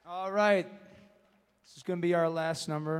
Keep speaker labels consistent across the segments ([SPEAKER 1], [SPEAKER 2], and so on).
[SPEAKER 1] All right. This is going to be our last number.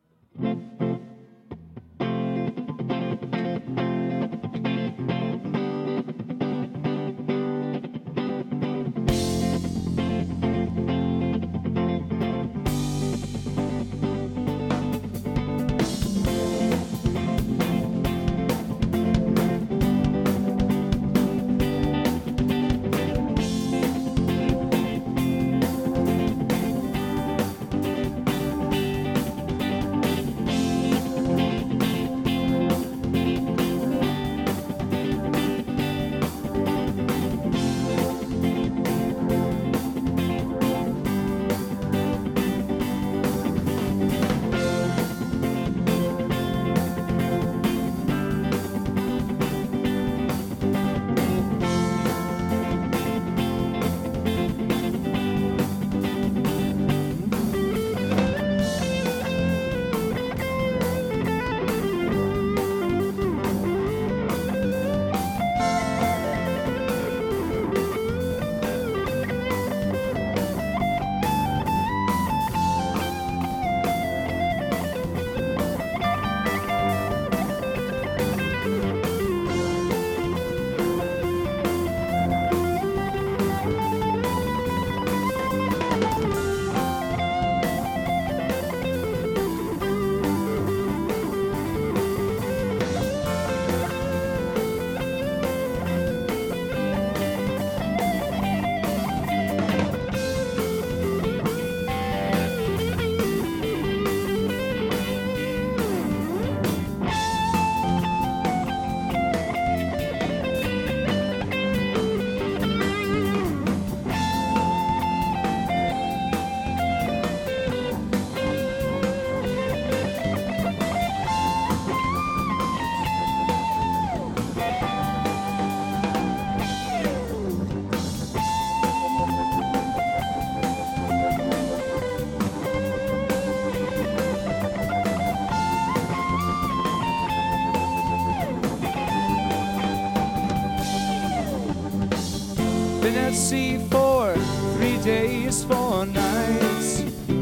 [SPEAKER 1] Been at sea for 3 days, 4 nights.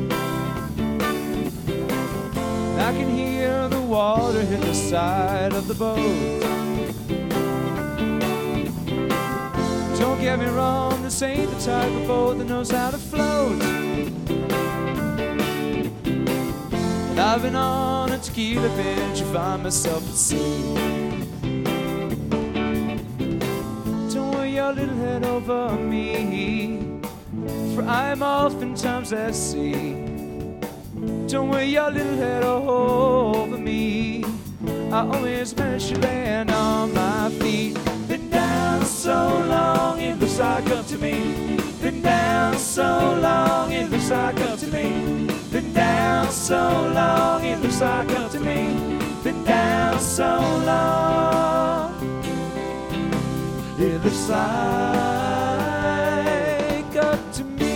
[SPEAKER 1] I can hear the water hit the side of the boat. Don't get me wrong, this ain't the type of boat that knows how to float. But I've been on a tequila binge, I find myself at sea. Your little head over me, for I'm oftentimes at sea. Don't wear your little head over me, I always manage to land on my feet. Been down so long, it looks like up to me. Been down so long, it looks like up to me. Been down so long, it looks like up to me. Been down so long, it looks like up to me.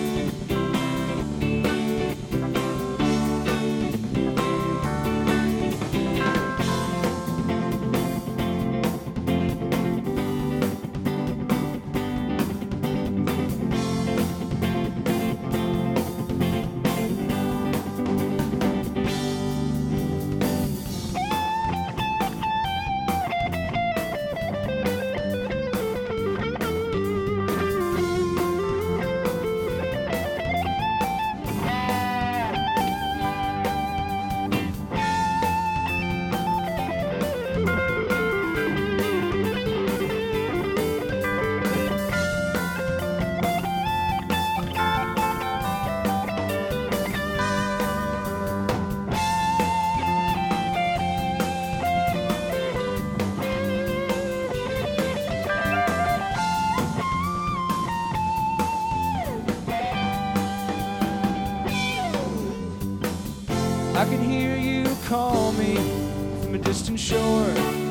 [SPEAKER 1] I can hear you call me from a distant shore.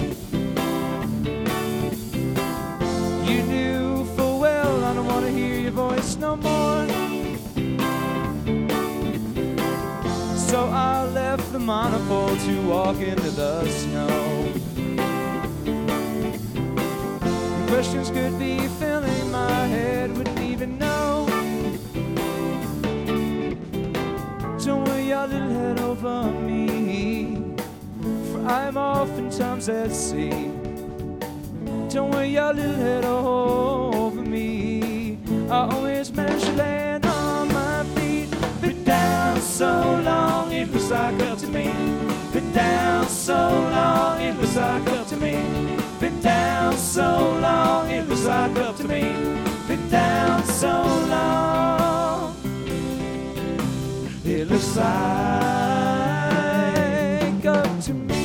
[SPEAKER 1] You knew full well I don't want to hear your voice no more. So I left the monopole to walk into the snow. Questions could be filling my head, wouldn't even know. I'm oftentimes at sea. Don't wear your little head over me. I always manage to land on my feet. Been down so long, it was like up to me. Been down so long, it was like up to me. Been down so long, it was like up to me. Been down so long, it looks like up to me.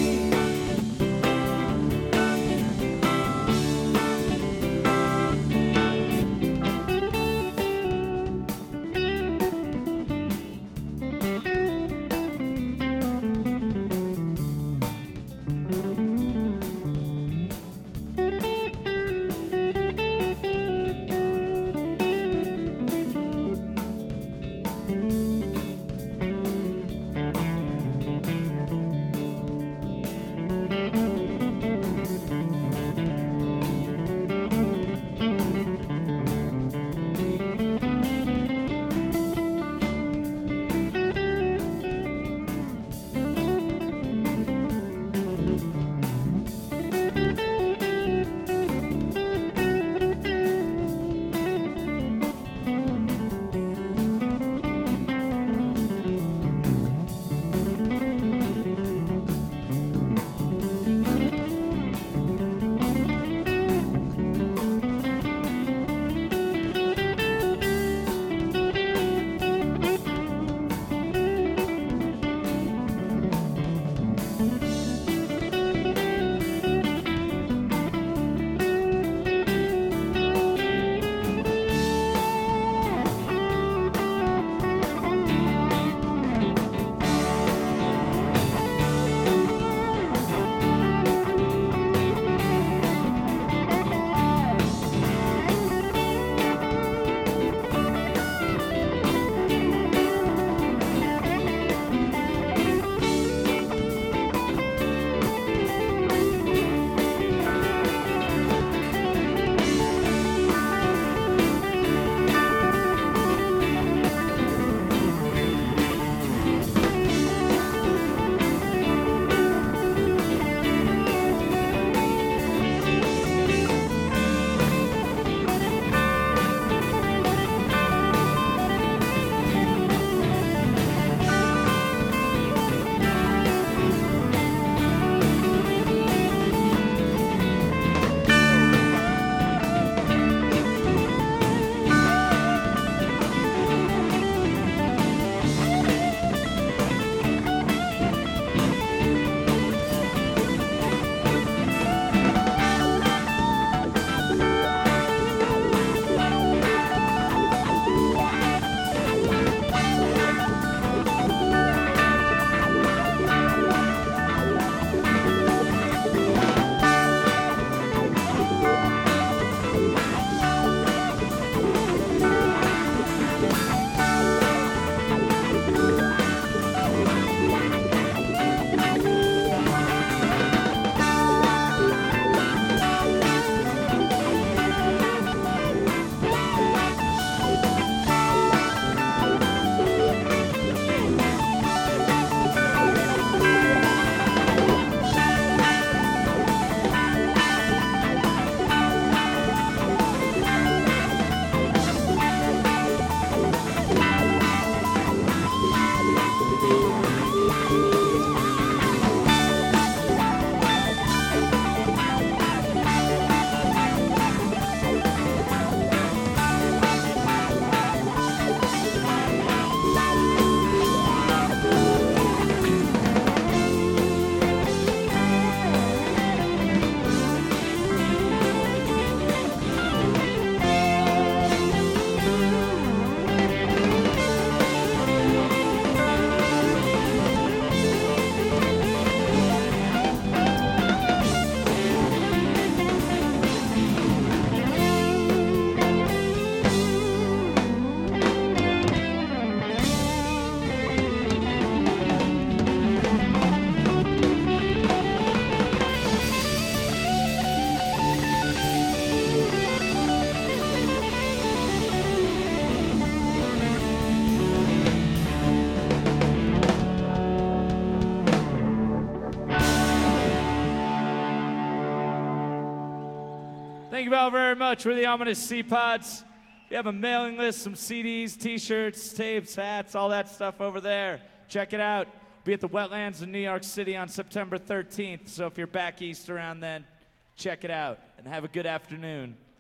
[SPEAKER 2] Thank you all very much. We're the Ominous Sea Pods. We have a mailing list, some CDs, T-shirts, tapes, hats, all that stuff over there. Check it out. Be at the Wetlands in New York City on September 13th. So if you're back east around then, check it out and have a good afternoon.